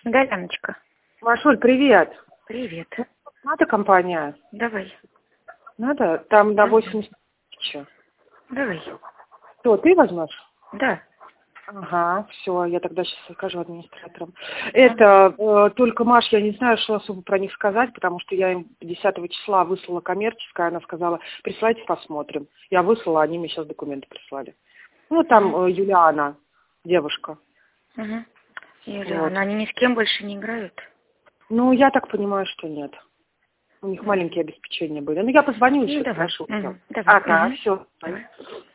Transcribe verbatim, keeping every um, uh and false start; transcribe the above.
Да, Яночка. Машуль, привет. Привет. Надо компания? Давай. Надо? Там на Ага. восемьдесят тысяч. Давай. Что, ты возьмешь? Да. Ага, все, я тогда сейчас скажу администраторам. Это, э, только, Маш, я не знаю, что особо про них сказать, потому что я им десятого числа выслала коммерческое, она сказала, присылайте, посмотрим. Я выслала, они мне сейчас документы прислали. Ну, там э, Юлиана, девушка. Угу. Юля, Вот. они ни с кем больше не играют? Ну, я так понимаю, что нет. У них маленькие обеспечения были. Ну, я позвоню Ну, еще, давай. спрошу. Угу. Давай. Ага, Угу. все. Давай.